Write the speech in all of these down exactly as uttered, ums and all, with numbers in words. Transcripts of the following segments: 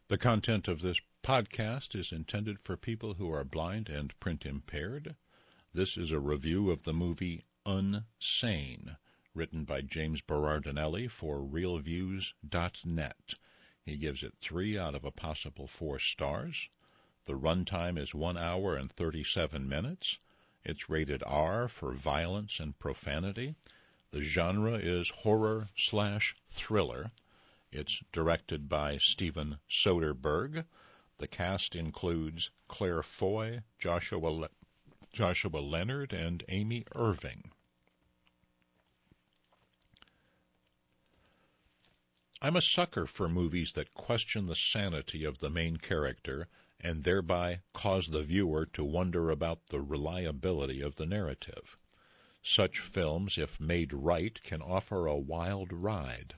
The content of this podcast is intended for people who are blind and print impaired. This is a review of the movie Unsane, written by James Berardinelli for real views dot net. He gives it three out of a possible four stars. The runtime is one hour and thirty-seven minutes. It's rated R for violence and profanity. The genre is horror slash thriller. It's directed by Steven Soderbergh. The cast includes Claire Foy, Joshua, Le- Joshua Leonard, and Amy Irving. I'm a sucker for movies that question the sanity of the main character and thereby cause the viewer to wonder about the reliability of the narrative. Such films, if made right, can offer a wild ride.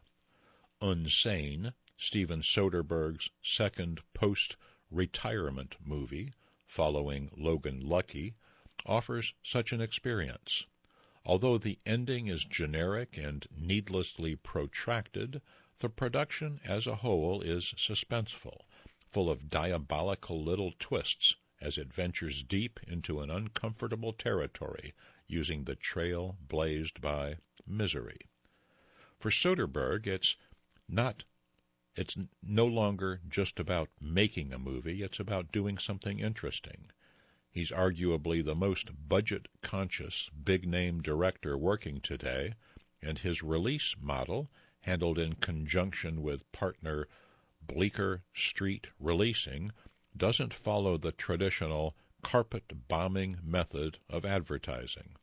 Unsane, Steven Soderbergh's second post-retirement movie, following Logan Lucky, offers such an experience. Although the ending is generic and needlessly protracted, the production as a whole is suspenseful, full of diabolical little twists as it ventures deep into an uncomfortable territory using the trail blazed by misery. For Soderbergh, it's not it's no longer just about making a movie, it's about doing something interesting. He's arguably the most budget-conscious, big-name director working today, and his release model, handled in conjunction with partner Bleecker Street Releasing, doesn't follow the traditional carpet-bombing method of advertising.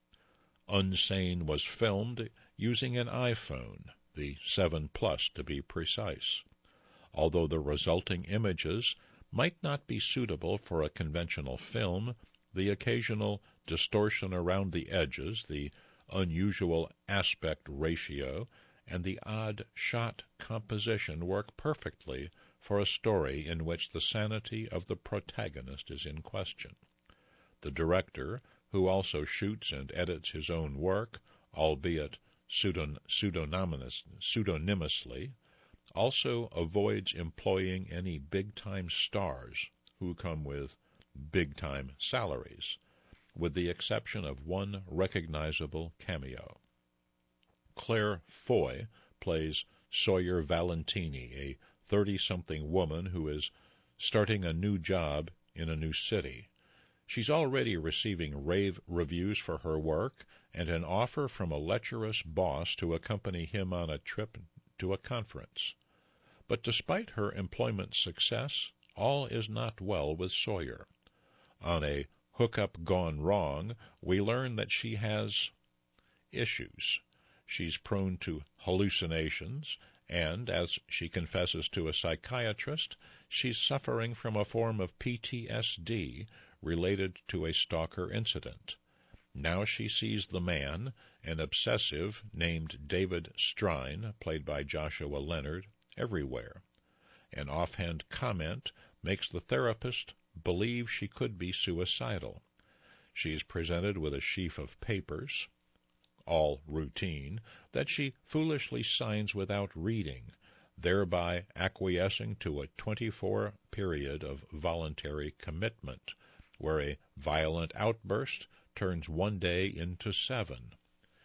Unsane was filmed using an iPhone, the seven Plus to be precise. Although the resulting images might not be suitable for a conventional film, the occasional distortion around the edges, the unusual aspect ratio, and the odd shot composition work perfectly for a story in which the sanity of the protagonist is in question. The director, who also shoots and edits his own work, albeit pseudon- pseudonymous, pseudonymously, also avoids employing any big-time stars who come with big-time salaries, with the exception of one recognizable cameo. Claire Foy plays Sawyer Valentini, a thirty-something woman who is starting a new job in a new city. She's already receiving rave reviews for her work and an offer from a lecherous boss to accompany him on a trip to a conference. But despite her employment success, all is not well with Sawyer. On a hookup gone wrong, we learn that she has issues. She's prone to hallucinations, and, as she confesses to a psychiatrist, she's suffering from a form of P T S D related to a stalker incident. Now she sees the man, an obsessive named David Strine, played by Joshua Leonard, everywhere. An offhand comment makes the therapist believe she could be suicidal. She is presented with a sheaf of papers, all routine, that she foolishly signs without reading, thereby acquiescing to a twenty-four period of voluntary commitment, where a violent outburst turns one day into seven.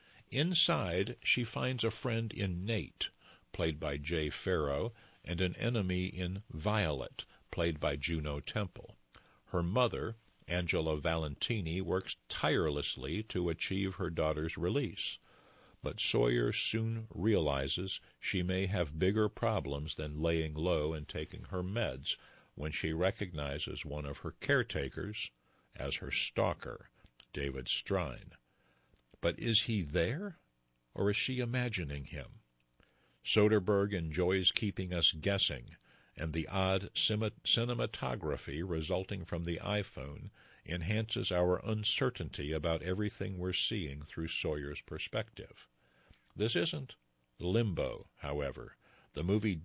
Inside, she finds a friend in Nate, played by Jay Farrow, and an enemy in Violet, played by Juno Temple. Her mother, Angela Valentini, works tirelessly to achieve her daughter's release, but Sawyer soon realizes she may have bigger problems than laying low and taking her meds when she recognizes one of her caretakers as her stalker, David Strine. But is he there, or is she imagining him? Soderbergh enjoys keeping us guessing, and the odd cinematography resulting from the iPhone enhances our uncertainty about everything we're seeing through Sawyer's perspective. This isn't Limbo, however. The movie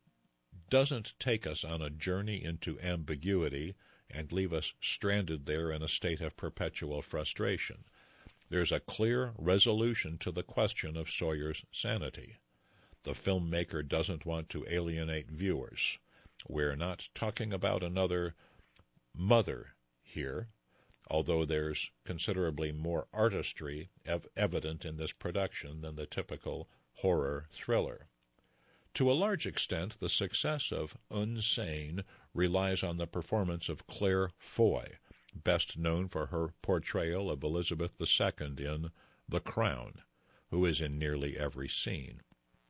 doesn't take us on a journey into ambiguity and leave us stranded there in a state of perpetual frustration. There's a clear resolution to the question of Sawyer's sanity. The filmmaker doesn't want to alienate viewers. We're not talking about another Mother here, although there's considerably more artistry ev- evident in this production than the typical horror thriller. To a large extent, the success of Unsane relies on the performance of Claire Foy, best known for her portrayal of Elizabeth the Second in The Crown, who is in nearly every scene.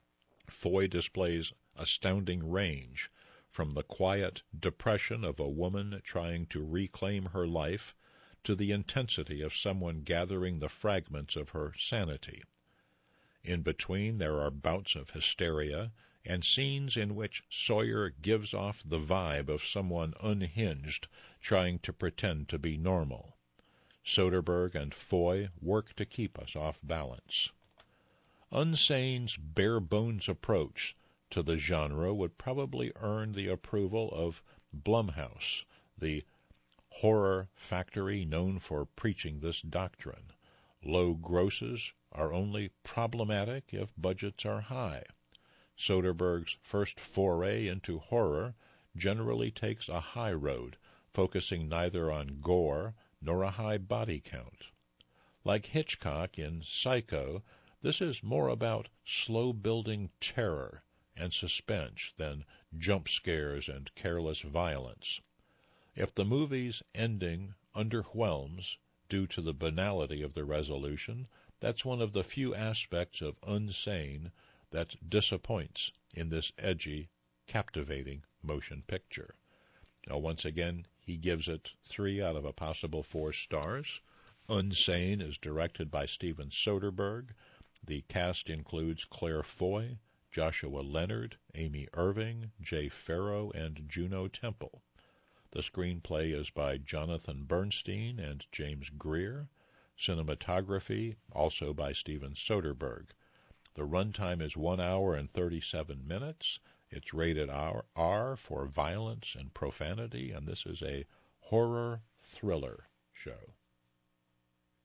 Foy displays astounding range, from the quiet depression of a woman trying to reclaim her life to the intensity of someone gathering the fragments of her sanity. In between, there are bouts of hysteria and scenes in which Sawyer gives off the vibe of someone unhinged trying to pretend to be normal. Soderbergh and Foy work to keep us off balance. Unsane's bare-bones approach to the genre would probably earn the approval of Blumhouse, the horror factory known for preaching this doctrine. Low grosses are only problematic if budgets are high. Soderbergh's first foray into horror generally takes a high road, focusing neither on gore nor a high body count. Like Hitchcock in Psycho, this is more about slow-building terror and suspense than jump scares and careless violence. If the movie's ending underwhelms due to the banality of the resolution, that's one of the few aspects of Unsane that disappoints in this edgy, captivating motion picture. Now, once again, he gives it three out of a possible four stars. Unsane is directed by Steven Soderbergh. The cast includes Claire Foy, Joshua Leonard, Amy Irving, Jay Farrow, and Juno Temple. The screenplay is by Jonathan Bernstein and James Greer. Cinematography, also by Steven Soderbergh. The runtime is one hour and thirty-seven minutes. It's rated R for violence and profanity, and this is a horror thriller show.